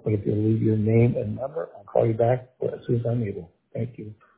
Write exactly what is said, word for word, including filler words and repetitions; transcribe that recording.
But if you'll leave your name and number, I'll call you back as soon as I'm able. Thank you.